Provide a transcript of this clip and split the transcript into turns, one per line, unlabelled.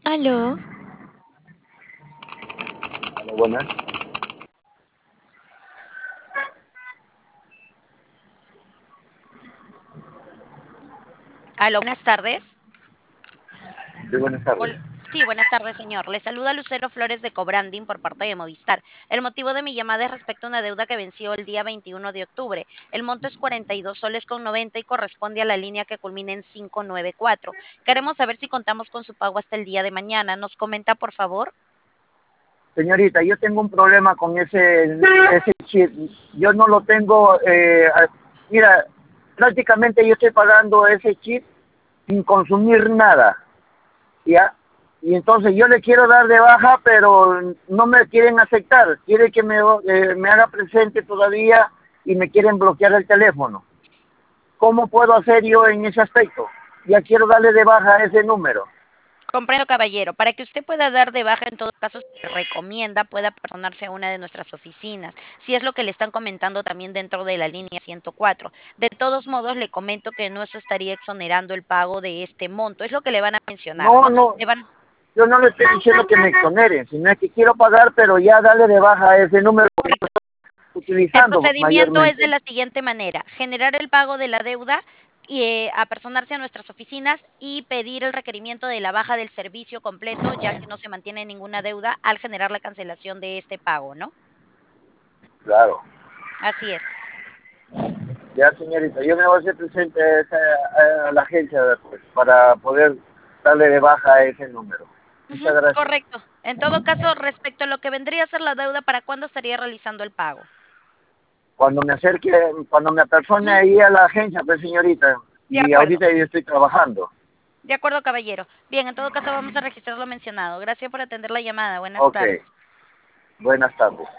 Aló,
Hola, buenas.
Aló, buenas tardes.
Sí, buenas tardes.
Sí, buenas tardes, señor. Le saluda Lucero Flores de Cobranding por parte de Movistar. El motivo de mi llamada es respecto a una deuda que venció el día 21 de octubre. El monto es 42 soles con 90 y corresponde a la línea que culmina en 594. Queremos saber si contamos con su pago hasta el día de mañana. ¿Nos comenta, por favor?
Señorita, yo tengo un problema con ese chip. Yo no lo tengo, mira, prácticamente yo estoy pagando ese chip sin consumir nada, ¿ya? Y entonces yo le quiero dar de baja, pero no me quieren aceptar. Quiere que me haga presente todavía y me quieren bloquear el teléfono. ¿Cómo puedo hacer yo en ese aspecto? Ya quiero darle de baja a ese número.
Comprendo, caballero. Para que usted pueda dar de baja, en todo caso, se recomienda pueda personarse a una de nuestras oficinas, si es lo que le están comentando también dentro de la línea 104. De todos modos, le comento que no se estaría exonerando el pago de este monto. Es lo que le van a mencionar,
No,
¿no?
no,
Le van,
yo no le estoy diciendo que me exoneren, sino es que quiero pagar, pero ya darle de baja a ese número que
correcto.
estoy
El
utilizando
procedimiento es de
mayormente.
la siguiente manera: generar el pago de la deuda y apersonarse a nuestras oficinas y pedir el requerimiento de la baja del servicio completo, ya que no se mantiene ninguna deuda al generar la cancelación de este pago, ¿no?
Claro.
Así es.
Ya, señorita, yo me voy a hacer presente a la agencia después para poder darle de baja a ese número.
Ujú,
Muchas gracias.
correcto. En todo caso, respecto a lo que vendría a ser la deuda, ¿para cuándo estaría realizando el pago?
Cuando me acerque, cuando me apersone
Ujú,
ahí a la agencia, pues señorita,
de
y
acuerdo,
ahorita yo estoy trabajando.
de acuerdo, caballero. Bien, en todo caso vamos a registrar lo mencionado. Gracias por atender la llamada. Buenas
Ok,
tardes.
buenas tardes.